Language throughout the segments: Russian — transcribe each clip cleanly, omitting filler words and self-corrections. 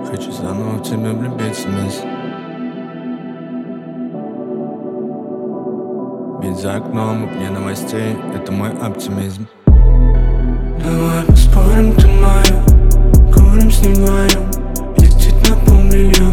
Хочу заново в тебя влюбиться, мисс. Ведь за окном огни новостей — это мой оптимизм. Давай поспорим, ты моя, курим, снимаем, летит на полмиллиона.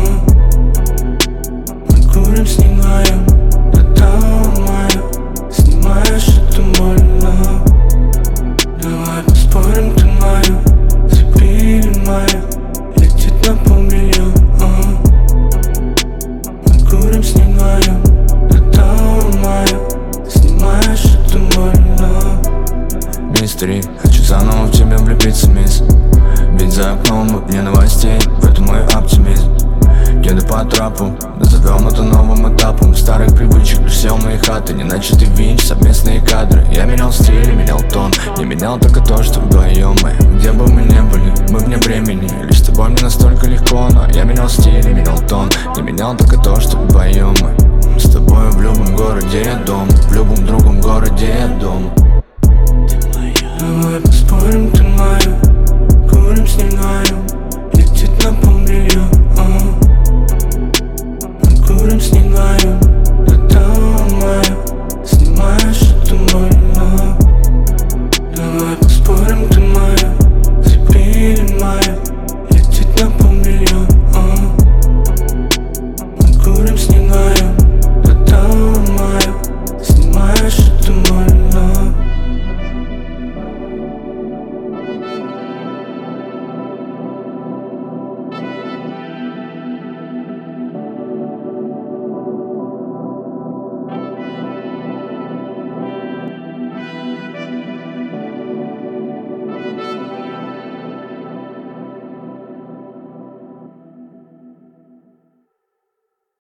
Мы курим, снимаем, до того мая, снимаешь это больно. Давай поспорим, ты моя, запили моя, летит на полмиллиона. Мы курим, снимаем, до того мая, снимаешь это больно. Мистери, хочу заново в тебя влюбиться, мисс. Ведь за окном огни новостей, в этом мой оптимизм. Еду по трапу, назовем это новым этапом. Старых привычек лишь сел мои хаты, не начатый винч, совместные кадры. Я менял стиль, менял тон, не менял только то, что вдвоем мы. Где бы мы ни были, мы вне времени. Лишь с тобой мне настолько легко, но я менял стиль, менял тон, не менял только то, что вдвоем мы. С тобой в любом городе я дом, в любом другом городе я дом.